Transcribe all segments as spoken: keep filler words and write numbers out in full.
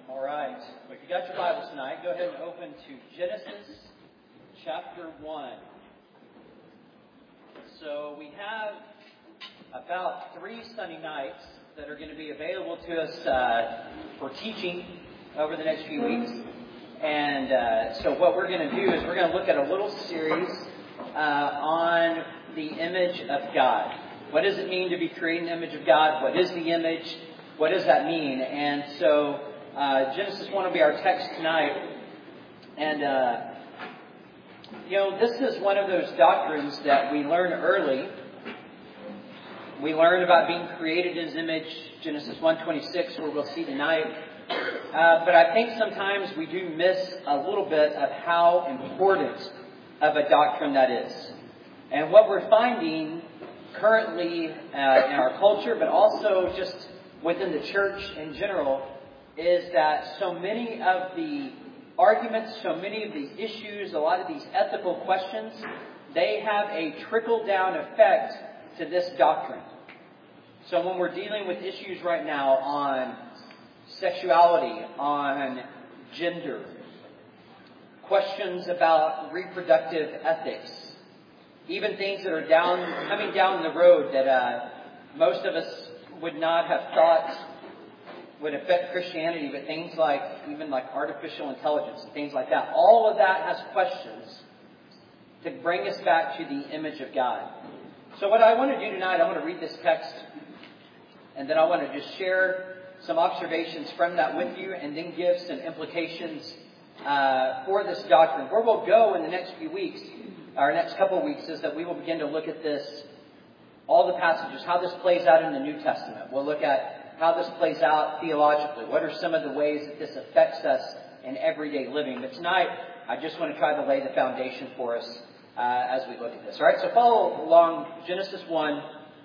All right. Well, if you got your Bibles tonight, go ahead and open to Genesis chapter one. So we have about three Sunday nights that are going to be available to us uh, for teaching over the next few weeks. And uh, so what we're going to do is we're going to look at a little series uh, on the image of God. What does it mean to be created in the image of God? What is the image? What does that mean? And so uh, Genesis one will be our text tonight. And, uh, you know, this is one of those doctrines that we learn early. We learn about being created in His image, Genesis one twenty-six, where we'll see tonight. Uh, but I think sometimes we do miss a little bit of how important of a doctrine that is. And what we're finding currently uh, in our culture, but also just within the church in general, is that so many of the arguments, so many of the issues, a lot of these ethical questions, they have a trickle-down effect to this doctrine. So when we're dealing with issues right now on sexuality, on gender, questions about reproductive ethics, even things that are down coming down the road that uh, most of us would not have thought would affect Christianity, but things like even like artificial intelligence and things like that. All of that has questions to bring us back to the image of God. So what I want to do tonight, I want to read this text, and then I want to just share some observations from that with you, and then give some implications uh, for this doctrine. Where we'll go in the next few weeks, our next couple of weeks, is that we will begin to look at this, all the passages, how this plays out in the New Testament. We'll look at how this plays out theologically. What are some of the ways that this affects us in everyday living? But tonight, I just want to try to lay the foundation for us uh, as we look at this. All right, so follow along Genesis one.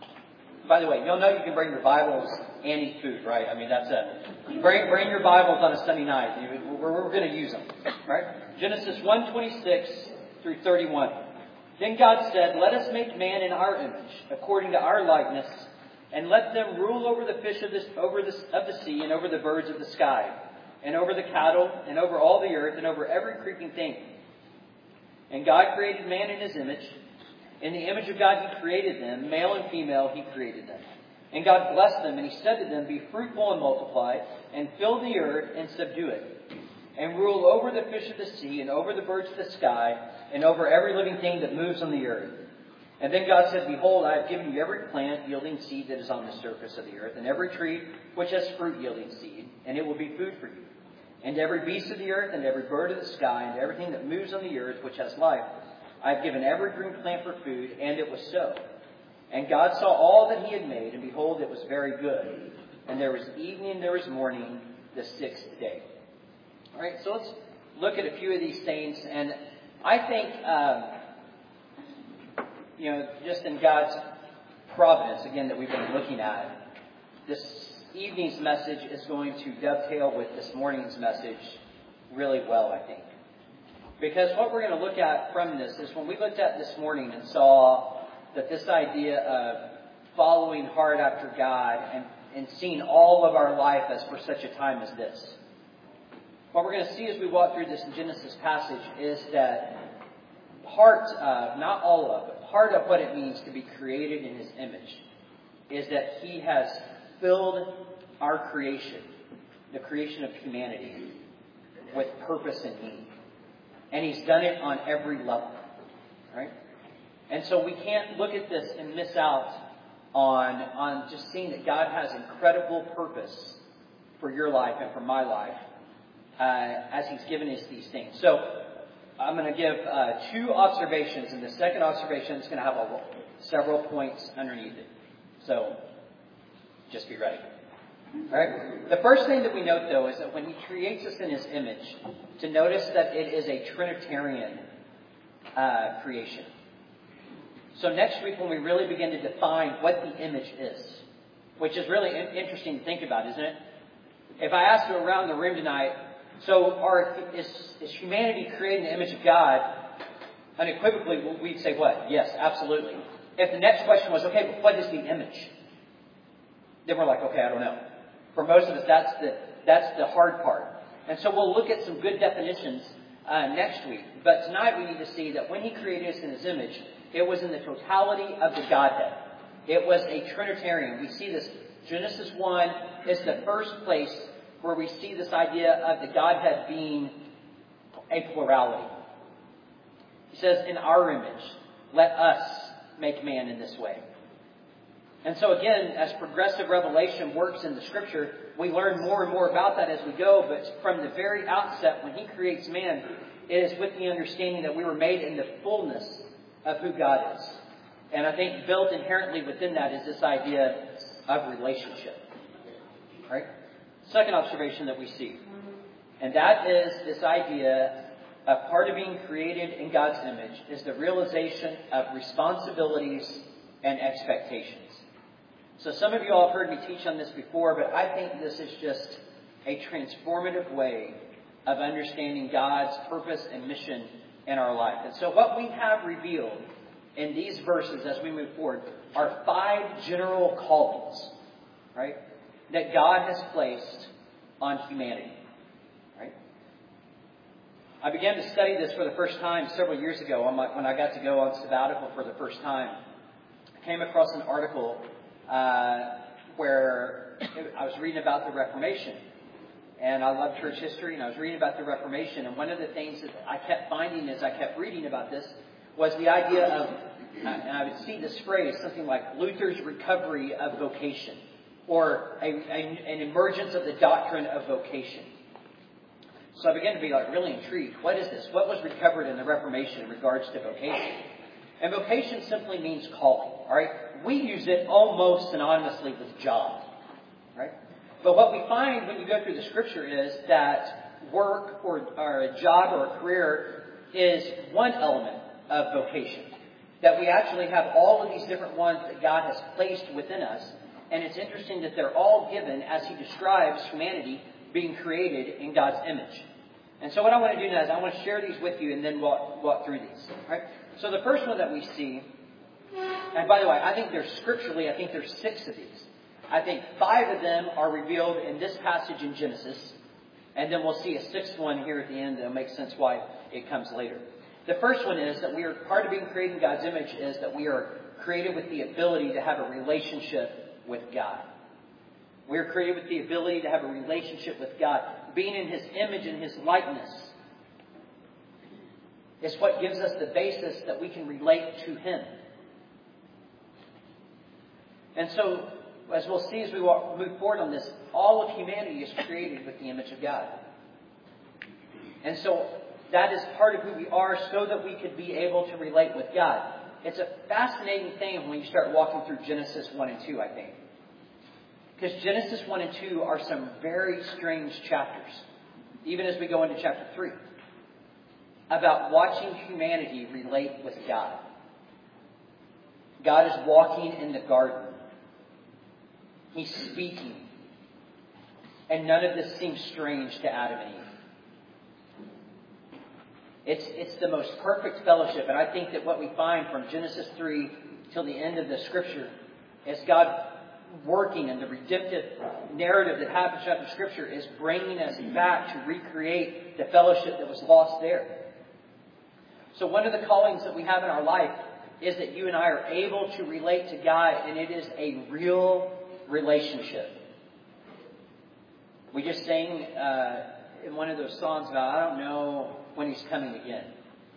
By the way, you'll know you can bring your Bibles and eat food, right? I mean, that's a... Bring, bring your Bibles on a Sunday night. We're, we're going to use them, right? Genesis one twenty-six through thirty-one. Then God said, "Let us make man in our image, according to our likeness, and let them rule over the fish of, this, over this, of the sea, and over the birds of the sky, and over the cattle, and over all the earth, and over every creeping thing." And God created man in His image. In the image of God He created them. Male and female He created them. And God blessed them, and He said to them, "Be fruitful and multiply, and fill the earth and subdue it. And rule over the fish of the sea, and over the birds of the sky, and over every living thing that moves on the earth." And then God said, "Behold, I have given you every plant yielding seed that is on the surface of the earth, and every tree which has fruit yielding seed, and it will be food for you. And every beast of the earth, and every bird of the sky, and everything that moves on the earth which has life, I have given every green plant for food," and it was so. And God saw all that He had made, and behold, it was very good. And there was evening, and there was morning, the sixth day. All right, so let's look at a few of these things. And I think, um, you know, just in God's providence, again, that we've been looking at, this evening's message is going to dovetail with this morning's message really well, I think. Because what we're going to look at from this is when we looked at this morning and saw that this idea of following hard after God and, and seeing all of our life as for such a time as this. What we're going to see as we walk through this Genesis passage is that part of, not all of, but part of what it means to be created in His image is that He has filled our creation, the creation of humanity, with purpose and meaning. And He's done it on every level, right? And so we can't look at this and miss out on, on just seeing that God has incredible purpose for your life and for my life uh, as He's given us these things. So I'm going to give uh, two observations, and the second observation is going to have a, several points underneath it. So just be ready. All right. The first thing that we note, though, is that when He creates us in His image, to notice that it is a Trinitarian uh, creation. So next week, when we really begin to define what the image is, which is really in- interesting to think about, isn't it? If I ask you around the room tonight, so are, is, is humanity created in the image of God? Unequivocally, we'd say what? Yes, absolutely. If the next question was, okay, but what is the image? Then we're like, okay, I don't know. For most of us, that's the That's the hard part. And so we'll look at some good definitions uh, next week. But tonight we need to see that when He created us in His image, it was in the totality of the Godhead. It was a Trinitarian. We see this. Genesis one is the first place where we see this idea of the Godhead being a plurality. He says, in our image, let us make man in this way. And so again, as progressive revelation works in the Scripture, we learn more and more about that as we go. But from the very outset, when He creates man, it is with the understanding that we were made in the fullness of who God is. And I think built inherently within that is this idea of relationship. Right? Second observation that we see. And that is this idea of part of being created in God's image is the realization of responsibilities and expectations. So some of you all have heard me teach on this before, but I think this is just a transformative way of understanding God's purpose and mission in our life. And so what we have revealed in these verses as we move forward are five general callings, right, that God has placed on humanity. Right? I began to study this for the first time several years ago when I got to go on sabbatical for the first time. I came across an article uh, where I was reading about the Reformation. And I love church history, and I was reading about the Reformation. And one of the things that I kept finding as I kept reading about this was the idea of, and I would see this phrase, something like Luther's recovery of vocation, or a, a, an emergence of the doctrine of vocation. So I began to be like really intrigued. What is this? What was recovered in the Reformation in regards to vocation? And vocation simply means calling. All right, we use it almost synonymously with job. Right, but what we find when you go through the Scripture is that work or, or a job or a career is one element of vocation. That we actually have all of these different ones that God has placed within us. And it's interesting that they're all given as He describes humanity being created in God's image. And so what I want to do now is I want to share these with you and then walk, walk through these. All right? So the first one that we see, and by the way, I think there's scripturally, I think there's six of these. I think five of them are revealed in this passage in Genesis. And then we'll see a sixth one here at the end that'll make sense why it comes later. The first one is that we are, part of being created in God's image is that we are created with the ability to have a relationship with God. We are created with the ability to have a relationship with God. Being in His image and His likeness is what gives us the basis that we can relate to Him. And so, as we'll see as we walk, move forward on this, all of humanity is created with the image of God. And so, that is part of who we are so that we could be able to relate with God. It's a fascinating thing when you start walking through Genesis one and two, I think. Because Genesis one and two are some very strange chapters, even as we go into chapter three, about watching humanity relate with God. God is walking in the garden. He's speaking. And none of this seems strange to Adam and Eve. It's, it's the most perfect fellowship. And I think that what we find from Genesis three till the end of the Scripture is God working, and the redemptive narrative that happens throughout the Scripture is bringing us back to recreate the fellowship that was lost there. So one of the callings that we have in our life is that you and I are able to relate to God, and it is a real relationship. We just sang uh, in one of those songs about, I don't know when He's coming again.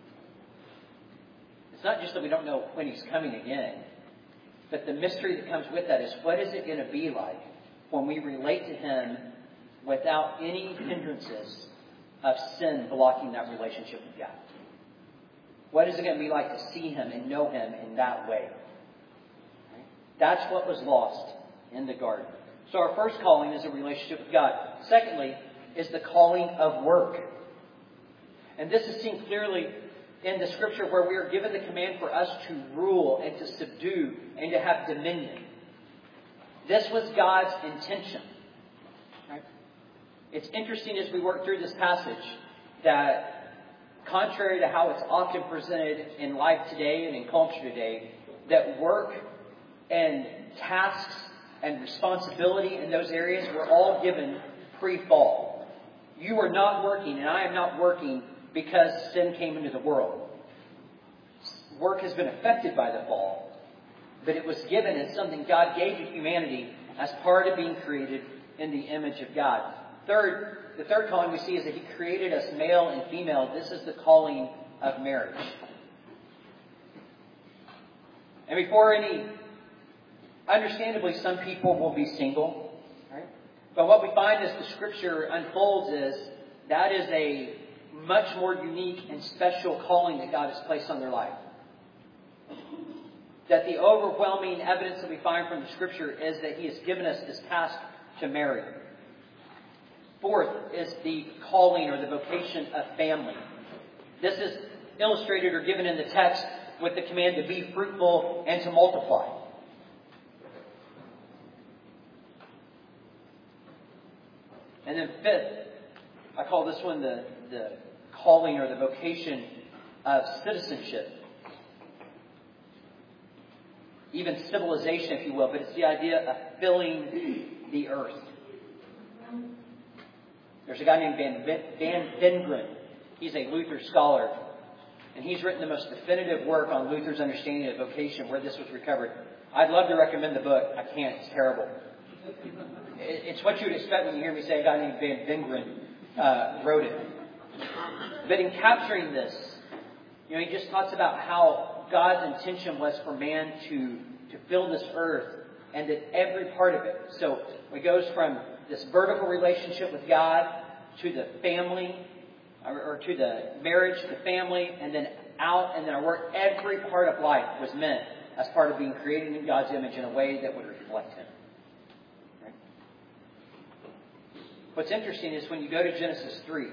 It's not just that we don't know when He's coming again, but the mystery that comes with that is, what is it going to be like when we relate to Him without any hindrances of sin blocking that relationship with God? What is it going to be like to see Him and know Him in that way? That's what was lost in the garden. So our first calling is a relationship with God. Secondly, is the calling of work. And this is seen clearly in the Scripture where we are given the command for us to rule and to subdue and to have dominion. This was God's intention. Right? It's interesting as we work through this passage that contrary to how it's often presented in life today and in culture today, that work and tasks and responsibility in those areas were all given pre-fall. You are not working, and I am not working because sin came into the world. Work has been affected by the fall, but it was given as something God gave to humanity as part of being created in the image of God. Third, the third calling we see is that He created us male and female. This is the calling of marriage. And before any, understandably, some people will be single, right? But what we find as the Scripture unfolds is that is a much more unique and special calling that God has placed on their life. That the overwhelming evidence that we find from the Scripture is that He has given us this task to marry. Fourth is the calling or the vocation of family. This is illustrated or given in the text with the command to be fruitful and to multiply. And then fifth, I call this one the, the calling or the vocation of citizenship. Even civilization, if you will, but it's the idea of filling the earth. There's a guy named Van, Van Vengren. He's a Luther scholar. And he's written the most definitive work on Luther's understanding of vocation, where this was recovered. I'd love to recommend the book. I can't. It's terrible. It's what you'd expect when you hear me say a guy named Van Vengren uh, wrote it. But in capturing this, you know, he just talks about how God's intention was for man to, to fill this earth and that every part of it. So it goes from this vertical relationship with God to the family, or, or to the marriage, the family, and then out and then our work. Every part of life was meant as part of being created in God's image in a way that would reflect Him. Right? What's interesting is when you go to Genesis three,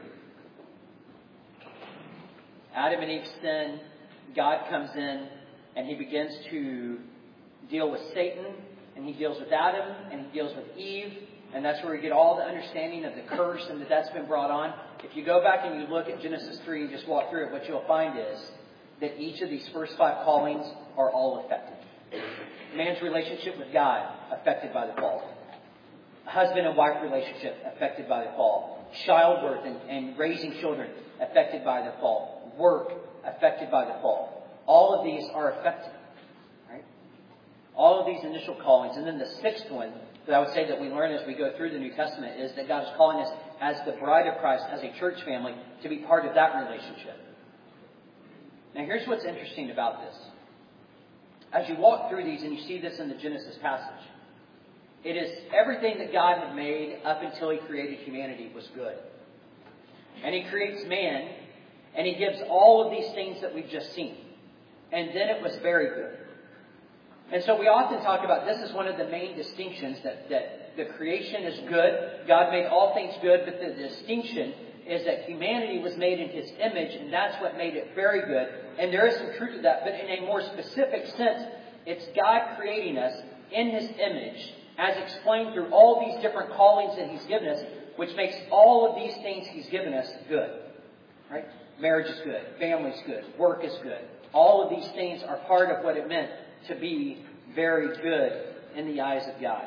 Adam and Eve sin, God comes in and He begins to deal with Satan, and He deals with Adam, and He deals with Eve, and that's where we get all the understanding of the curse and that that's been brought on. If you go back and you look at Genesis three and just walk through it, what you'll find is that each of these first five callings are all affected. Man's relationship with God, affected by the fall. Husband and wife relationship, affected by the fall. Childbirth and, and raising children, affected by the fall. Work, affected by the fall. All of these are affected. Right? All of these initial callings. And then the sixth one that I would say that we learn as we go through the New Testament is that God is calling us as the bride of Christ, as a church family, to be part of that relationship. Now here's what's interesting about this. As you walk through these, and you see this in the Genesis passage, it is everything that God had made up until He created humanity was good. And He creates man, and He gives all of these things that we've just seen. And then it was very good. And so we often talk about this is one of the main distinctions, that, that the creation is good. God made all things good, but the distinction is that humanity was made in His image, and that's what made it very good. And there is some truth to that, but in a more specific sense, it's God creating us in His image, as explained through all these different callings that He's given us, which makes all of these things He's given us good. Right? Marriage is good. Family is good. Work is good. All of these things are part of what it meant to be very good in the eyes of God.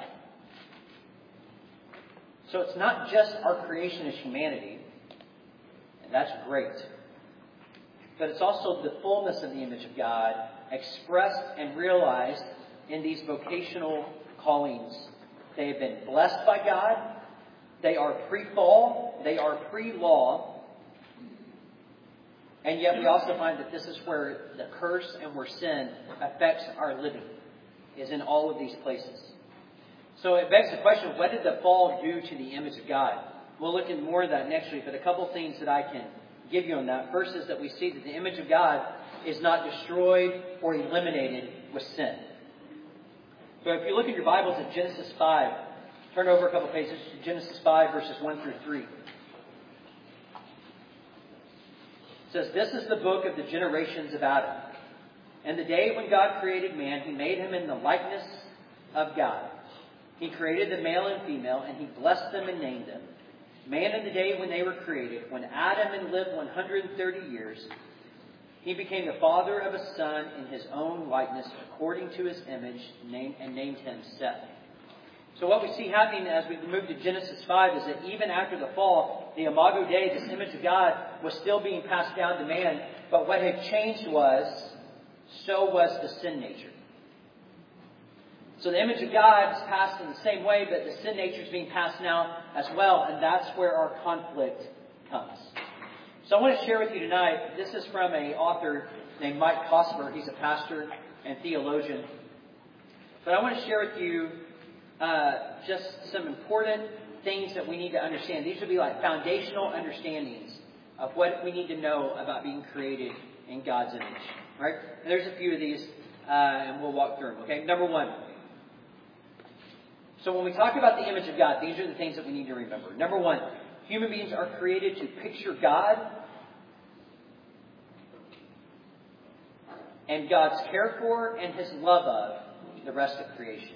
So it's not just our creation as humanity, and that's great, but it's also the fullness of the image of God expressed and realized in these vocational callings. They have been blessed by God. They are pre-fall. They are pre-law. And yet we also find that this is where the curse and where sin affects our living, is in all of these places. So it begs the question, what did the fall do to the image of God? We'll look into more of that next week, but a couple things that I can give you on that. First is that we see that the image of God is not destroyed or eliminated with sin. So if you look at your Bibles at Genesis five, turn over a couple pages to Genesis five, verses one through three. It says, "This is the book of the generations of Adam. And the day when God created man, He made him in the likeness of God. He created the male and female, and He blessed them and named them. Man in the day when they were created, when Adam had lived one hundred thirty years, he became the father of a son in his own likeness, according to his image, and named him Seth. So what we see happening as we move to Genesis five is that even after the fall, the Imago Dei, this image of God, was still being passed down to man. But what had changed was, so was the sin nature. So the image of God is passed in the same way, but the sin nature is being passed now as well. And that's where our conflict comes. So I want to share with you tonight, this is from an author named Mike Cosper. He's a pastor and theologian. But I want to share with you uh, just some important things that we need to understand. These would be like foundational understandings of what we need to know about being created in God's image. Right? And there's a few of these, uh, and we'll walk through them. Okay, number one. So when we talk about the image of God, these are the things that we need to remember. Number one, human beings are created to picture God and God's care for and His love of the rest of creation.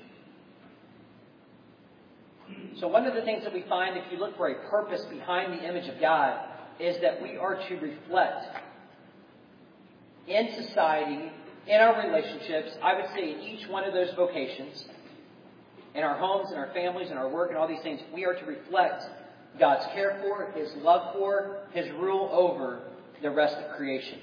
So one of the things that we find, if you look for a purpose behind the image of God, is that we are to reflect in society, in our relationships, I would say in each one of those vocations, in our homes, in our families, in our work, and all these things, we are to reflect God's care for, His love for, His rule over the rest of creation.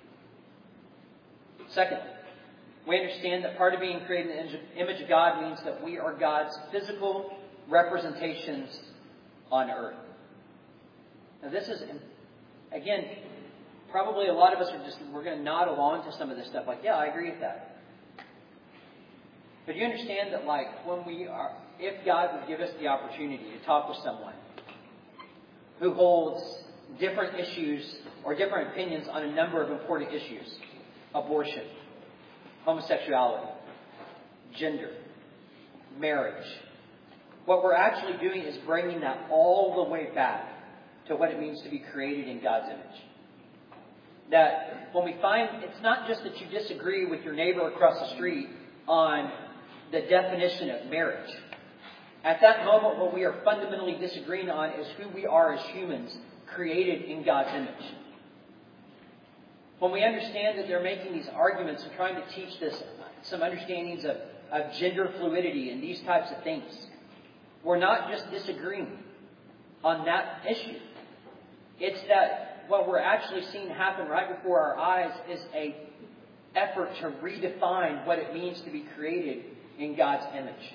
Second, we understand that part of being created in the image of God means that we are God's physical representations on earth. Now this is, again, probably a lot of us are just, we're going to nod along to some of this stuff. Like, yeah, I agree with that. But you understand that, like, when we are, if God would give us the opportunity to talk with someone who holds different issues or different opinions on a number of important issues, abortion, homosexuality, gender, marriage, what we're actually doing is bringing that all the way back to what it means to be created in God's image. That when we find, it's not just that you disagree with your neighbor across the street on the definition of marriage. At that moment, what we are fundamentally disagreeing on is who we are as humans, created in God's image. When we understand that they're making these arguments and trying to teach this some understandings of, of gender fluidity and these types of things, we're not just disagreeing on that issue. It's that what we're actually seeing happen right before our eyes is a effort to redefine what it means to be created in God's image.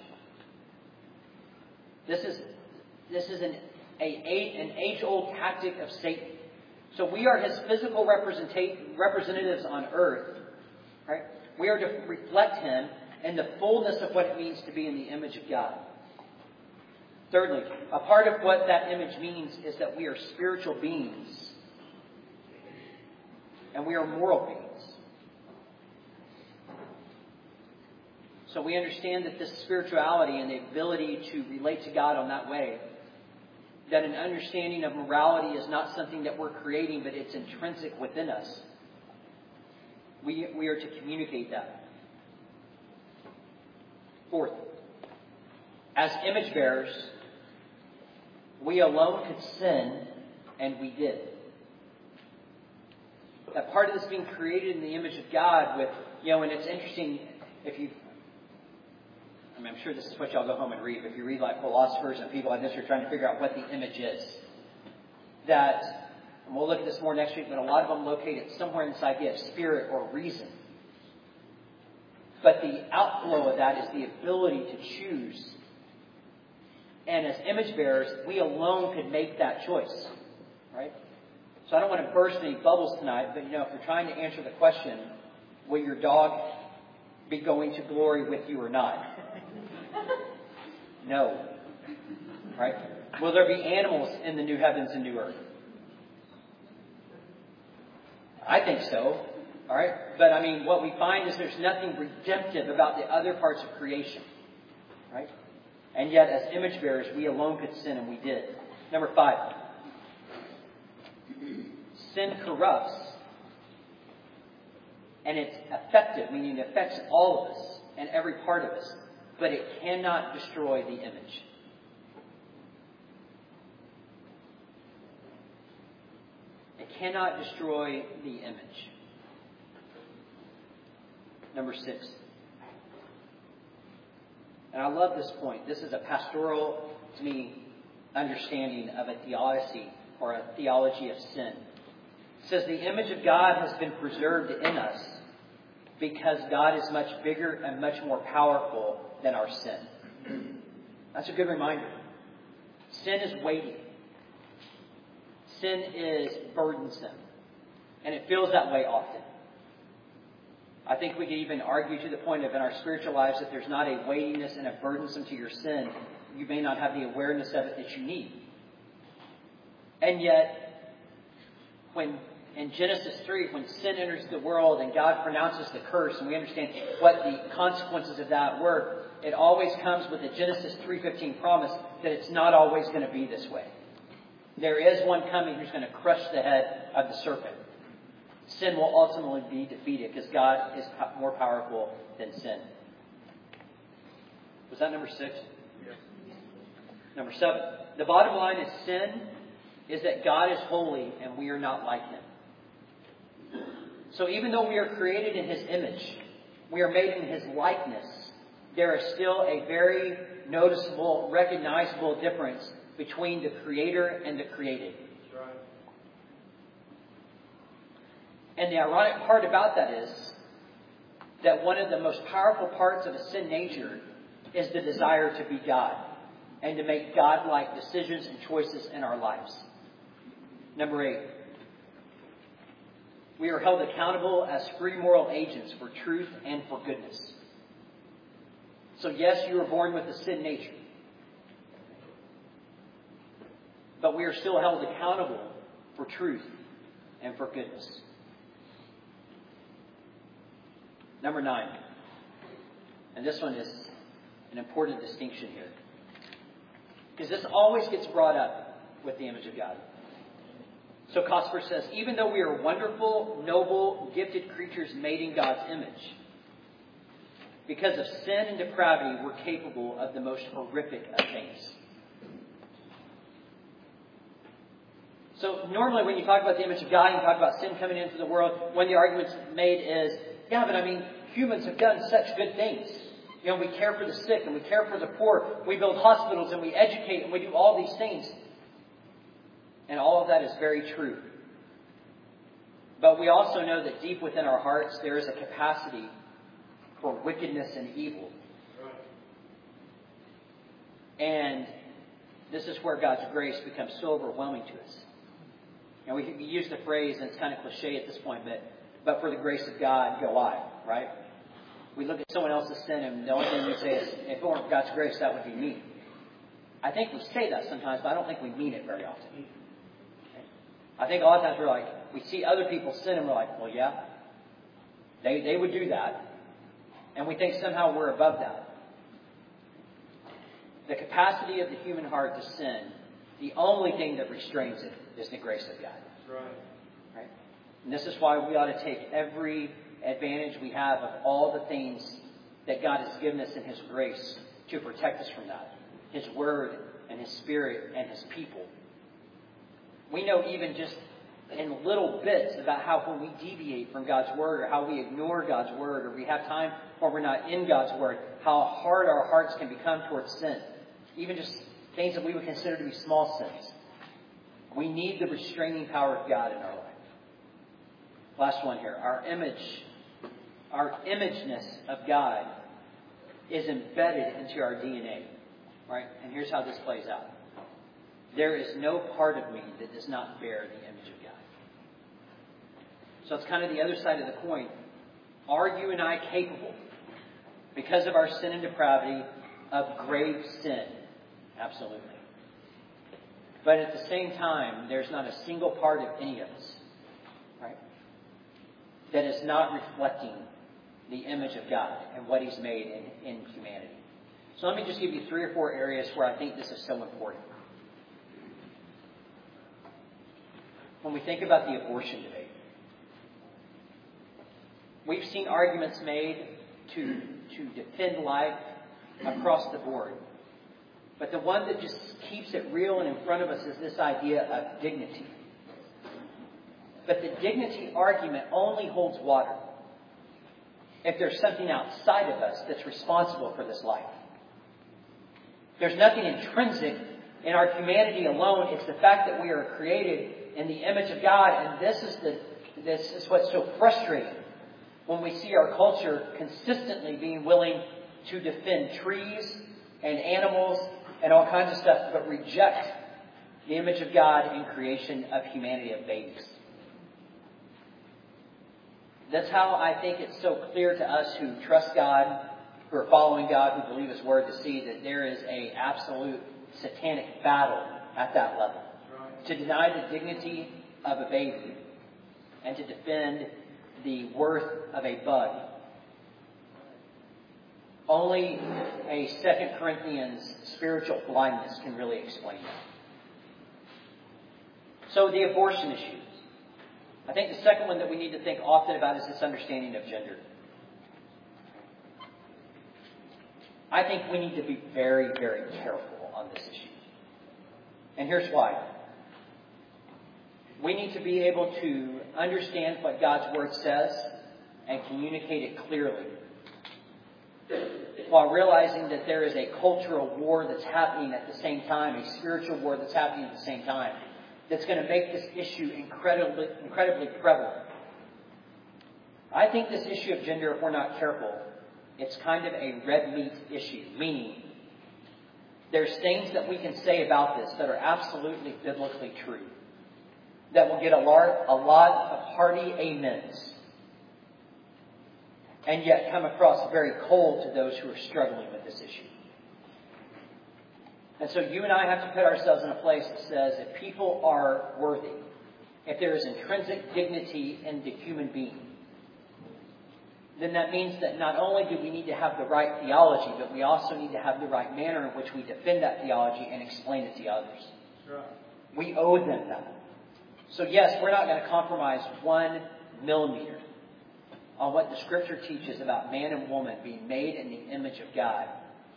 This is this is an a, an age-old tactic of Satan. So we are His physical representatives on earth. Right? We are to reflect Him in the fullness of what it means to be in the image of God. Thirdly, a part of what that image means is that we are spiritual beings. And we are moral beings. So we understand that this spirituality and the ability to relate to God on that way, that an understanding of morality is not something that we're creating, but it's intrinsic within us. We, we are to communicate that. Fourth, as image bearers, we alone could sin, and we did. That part of this being created in the image of God with, you know, and it's interesting if you, I mean, I'm sure this is what y'all go home and read, but if you read like philosophers and people like this who are trying to figure out what the image is, that, and we'll look at this more next week, but a lot of them locate it somewhere in this idea of spirit or reason. But the outflow of that is the ability to choose. And as image bearers, we alone could make that choice. Right? So I don't want to burst any bubbles tonight, but you know, if you're trying to answer the question, will your dog be going to glory with you or not? No. Right? Will there be animals in the new heavens and new earth? I think so. All right? But I mean, what we find is there's nothing redemptive about the other parts of creation. Right? And yet, as image bearers, we alone could sin, and we did. Number five. Sin corrupts, and it's effective, meaning it affects all of us and every part of us, but it cannot destroy the image. It cannot destroy the image. Number six. And I love this point. This is a pastoral, to me, understanding of a theodicy or a theology of sin. It says the image of God has been preserved in us because God is much bigger and much more powerful than our sin. That's a good reminder. Sin is weighty. Sin is burdensome. And it feels that way often. I think we could even argue to the point of in our spiritual lives that there's not a weightiness and a burdensome to your sin. You may not have the awareness of it that you need. And yet, when in Genesis three, when sin enters the world and God pronounces the curse, and we understand what the consequences of that were, it always comes with a Genesis three fifteen promise that it's not always going to be this way. There is one coming who's going to crush the head of the serpent. Sin will ultimately be defeated because God is more powerful than sin. Was that number six? Yes. Number seven. The bottom line is sin is that God is holy and we are not like Him. So even though we are created in His image, we are made in His likeness, there is still a very noticeable, recognizable difference between the Creator and the created. That's right. And the ironic part about that is that one of the most powerful parts of a sin nature is the desire to be God and to make God-like decisions and choices in our lives. Number eight. We are held accountable as free moral agents for truth and for goodness. So yes, you were born with a sin nature. But we are still held accountable for truth and for goodness. Number nine. And this one is an important distinction here. Because this always gets brought up with the image of God. So Cosper says, even though we are wonderful, noble, gifted creatures made in God's image, because of sin and depravity, we're capable of the most horrific of things. So normally when you talk about the image of God and you talk about sin coming into the world, one of the arguments made is, yeah, but I mean, humans have done such good things. You know, we care for the sick and we care for the poor. We build hospitals and we educate and we do all these things. And all of that is very true. But we also know that deep within our hearts there is a capacity for wickedness and evil. And this is where God's grace becomes so overwhelming to us. And we use the phrase, and it's kind of cliche at this point, but but for the grace of God, go I, right? We look at someone else's sin and the only thing we say is, if it weren't for God's grace, that would be me. I think we say that sometimes, but I don't think we mean it very often. I think a lot of times we're like, we see other people sin and we're like, well, yeah, they, they would do that. And we think somehow we're above that. The capacity of the human heart to sin, the only thing that restrains it is the grace of God. That's right. Right? And this is why we ought to take every advantage we have of all the things that God has given us in His grace to protect us from that. His Word and His Spirit and His people. We know even just in little bits about how when we deviate from God's Word or how we ignore God's Word or we have time when we're not in God's Word, how hard our hearts can become towards sin. Even just things that we would consider to be small sins. We need the restraining power of God in our life. Last one here. Our image, our imageness of God is embedded into our D N A. Right? And here's how this plays out. There is no part of me that does not bear the image of God. So it's kind of the other side of the coin. Are you and I capable, because of our sin and depravity, of grave sin? Absolutely. But at the same time, there's not a single part of any of us, right, that is not reflecting the image of God and what He's made in, in humanity. So let me just give you three or four areas where I think this is so important. When we think about the abortion debate, we've seen arguments made to, to defend life across the board. But the one that just keeps it real and in front of us is this idea of dignity. But the dignity argument only holds water if there's something outside of us that's responsible for this life. There's nothing intrinsic in our humanity alone. It's the fact that we are created in the image of God. And this is the this is what's so frustrating when we see our culture consistently being willing to defend trees and animals and all kinds of stuff, but reject the image of God in creation of humanity, of babies. That's how I think it's so clear to us who trust God, who are following God, who believe His Word, to see that there is an absolute satanic battle at that level. Right. To deny the dignity of a baby and to defend the worth of a bug. Only a Second Corinthians spiritual blindness can really explain that. So the abortion issue. I think the second one that we need to think often about is this understanding of gender. I think we need to be very, very careful on this issue. And here's why. We need to be able to understand what God's Word says and communicate it clearly, while realizing that there is a cultural war that's happening at the same time, a spiritual war that's happening at the same time, that's going to make this issue incredibly, incredibly prevalent. I think this issue of gender, if we're not careful, it's kind of a red meat issue, meaning there's things that we can say about this that are absolutely biblically true, that will get a lot, a lot of hearty amens, and yet come across very cold to those who are struggling with this issue. And so you and I have to put ourselves in a place that says if people are worthy, if there is intrinsic dignity in the human being, then that means that not only do we need to have the right theology, but we also need to have the right manner in which we defend that theology and explain it to others. Right. We owe them that. So yes, we're not going to compromise one millimeter on what the Scripture teaches about man and woman being made in the image of God.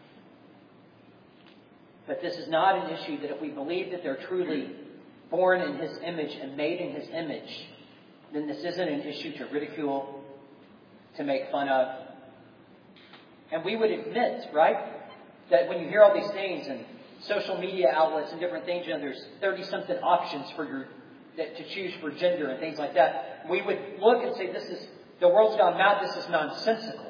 But this is not an issue that if we believe that they're truly born in His image and made in His image, then this isn't an issue to ridicule, to make fun of. And we would admit, right, that when you hear all these things and social media outlets and different things, you know, there's thirty-something options for your that, to choose for gender and things like that. We would look and say, this is, the world's gone mad, this is nonsensical.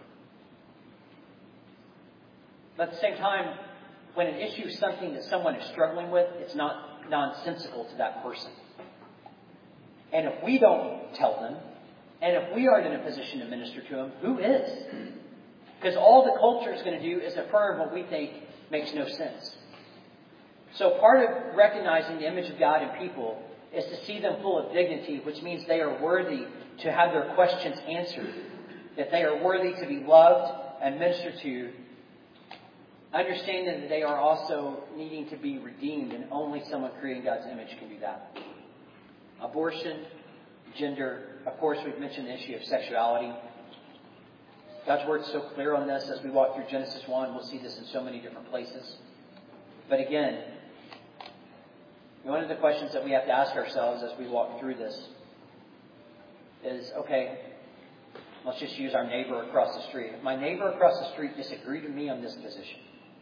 But at the same time, when an issue is something that someone is struggling with, it's not nonsensical to that person. And if we don't tell them, and if we aren't in a position to minister to them, who is? Because all the culture is going to do is affirm what we think makes no sense. So part of recognizing the image of God in people is to see them full of dignity, which means they are worthy to have their questions answered, that they are worthy to be loved and ministered to, understanding that they are also needing to be redeemed, and only someone creating God's image can do that. Abortion, gender, of course we've mentioned the issue of sexuality. God's Word is so clear on this. As we walk through Genesis one, we'll see this in so many different places. But again, one of the questions that we have to ask ourselves as we walk through this is, okay, let's just use our neighbor across the street. If my neighbor across the street disagreed with me on this position,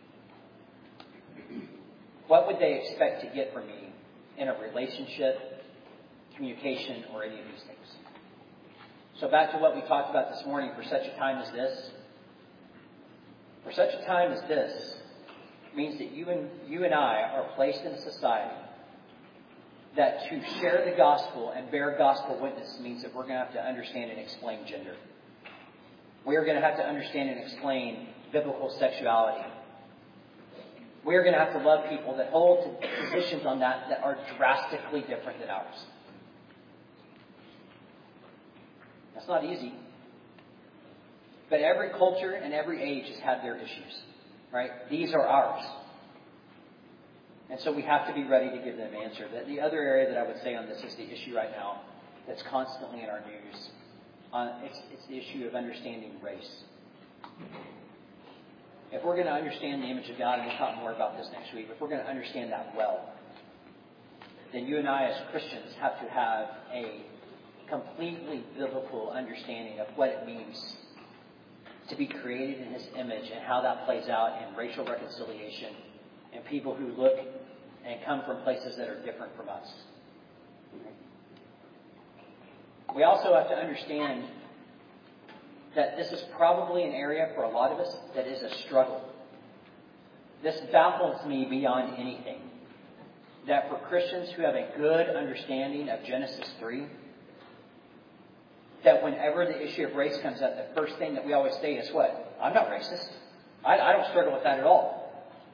what would they expect to get from me in a relationship, communication, or any of these things? So back to what we talked about this morning, for such a time as this. For such a time as this means that you and you and I are placed in a society that to share the gospel and bear gospel witness means that we're going to have to understand and explain gender. We are going to have to understand and explain biblical sexuality. We are going to have to love people that hold positions on that that are drastically different than ours. That's not easy. But every culture and every age has had their issues, right? These are ours. And so we have to be ready to give them an answer. The other area that I would say on this is the issue right now that's constantly in our news. Uh, it's, it's the issue of understanding race. If we're going to understand the image of God, and we'll talk more about this next week, if we're going to understand that well, then you and I as Christians have to have a completely biblical understanding of what it means to be created in His image and how that plays out in racial reconciliation and people who look and come from places that are different from us. We also have to understand that this is probably an area for a lot of us that is a struggle. This baffles me beyond anything. That for Christians who have a good understanding of Genesis three, that whenever the issue of race comes up, the first thing that we always say is what? I'm not racist. I, I don't struggle with that at all.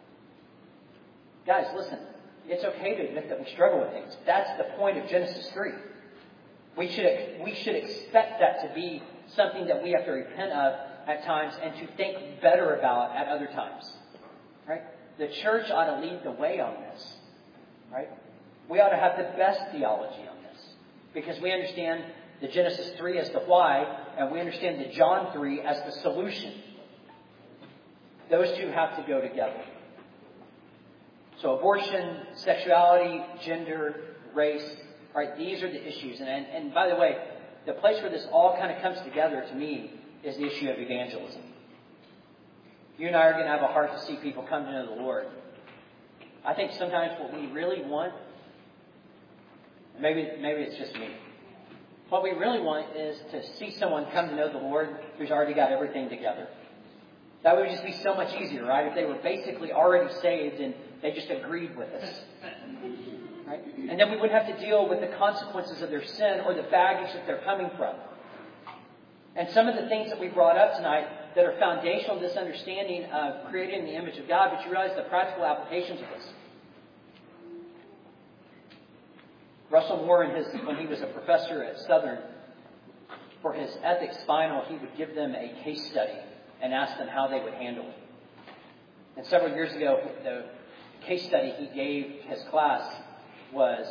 Guys, listen. It's okay to admit that we struggle with things. That's the point of Genesis three. We should, we should expect that to be something that we have to repent of at times and to think better about at other times. Right? The church ought to lead the way on this. Right? We ought to have the best theology on this. Because we understand the Genesis three as the why, and we understand the John three as the solution. Those two have to go together. So abortion, sexuality, gender, race, right? These are the issues. And, and, and by the way, the place where this all kind of comes together to me is the issue of evangelism. You and I are going to have a heart to see people come to know the Lord. I think sometimes what we really want, maybe maybe it's just me, what we really want is to see someone come to know the Lord who's already got everything together. That would just be so much easier, right? If they were basically already saved and they just agreed with us. Right? And then we wouldn't have to deal with the consequences of their sin or the baggage that they're coming from. And some of the things that we brought up tonight that are foundational to this understanding of creating the image of God, but you realize the practical applications of this. Russell Moore, in his, when he was a professor at Southern, for his ethics final, he would give them a case study and ask them how they would handle it. And several years ago, the case study he gave his class was,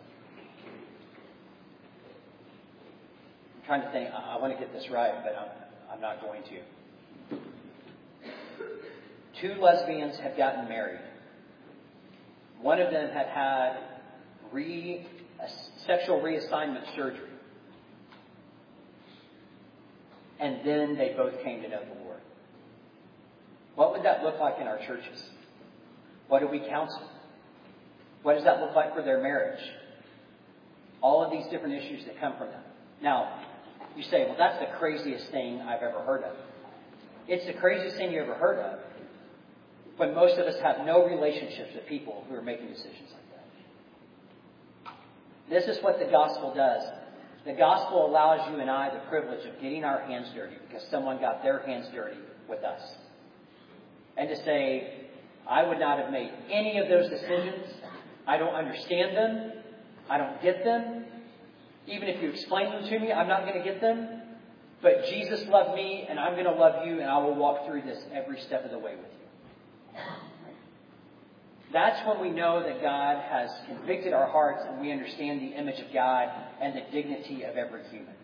I'm trying to think, I, I want to get this right, but I'm, I'm not going to. Two lesbians had gotten married. One of them had had re, sexual reassignment surgery. And then they both came to know the Lord. What would that look like in our churches? What do we counsel? What does that look like for their marriage? All of these different issues that come from that. Now, you say, well, that's the craziest thing I've ever heard of. It's the craziest thing you ever heard of when most of us have no relationships with people who are making decisions like that. This is what the gospel does. The gospel allows you and I the privilege of getting our hands dirty because someone got their hands dirty with us. And to say, I would not have made any of those decisions. I don't understand them. I don't get them. Even if you explain them to me, I'm not going to get them. But Jesus loved me, and I'm going to love you, and I will walk through this every step of the way with you. That's when we know that God has convicted our hearts and we understand the image of God and the dignity of every human.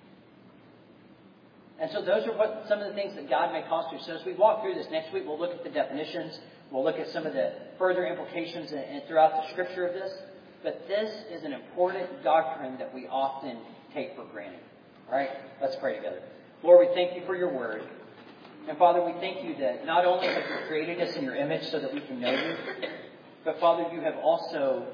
And so those are what some of the things that God may cause to. So as we walk through this next week, we'll look at the definitions. We'll look at some of the further implications and, and throughout the scripture of this. But this is an important doctrine that we often take for granted. All right? Let's pray together. Lord, we thank you for your word. And Father, we thank you that not only have you created us in your image so that we can know you, but Father, you have also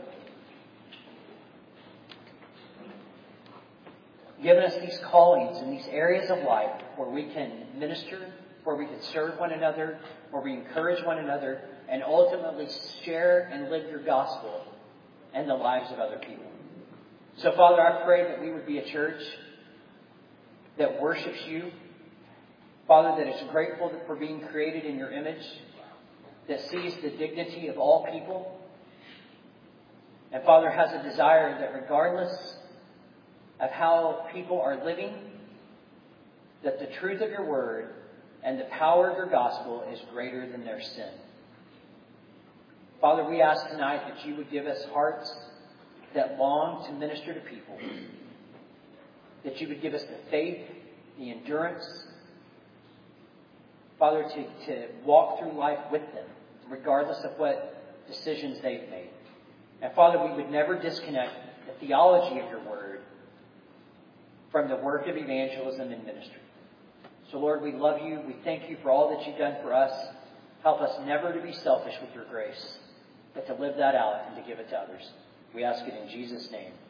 given us these callings in these areas of life where we can minister, where we can serve one another, where we encourage one another, and ultimately share and live your gospel in the lives of other people. So Father, I pray that we would be a church that worships you. Father, that is grateful for being created in your image, that sees the dignity of all people. And Father, has a desire that regardless of how people are living, that the truth of your word and the power of your gospel is greater than their sin. Father, we ask tonight that you would give us hearts that long to minister to people, that you would give us the faith, the endurance, Father, to, to walk through life with them, regardless of what decisions they've made. And Father, we would never disconnect the theology of your word from the work of evangelism and ministry. So, Lord, we love you. We thank you for all that you've done for us. Help us never to be selfish with your grace, but to live that out and to give it to others. We ask it in Jesus' name.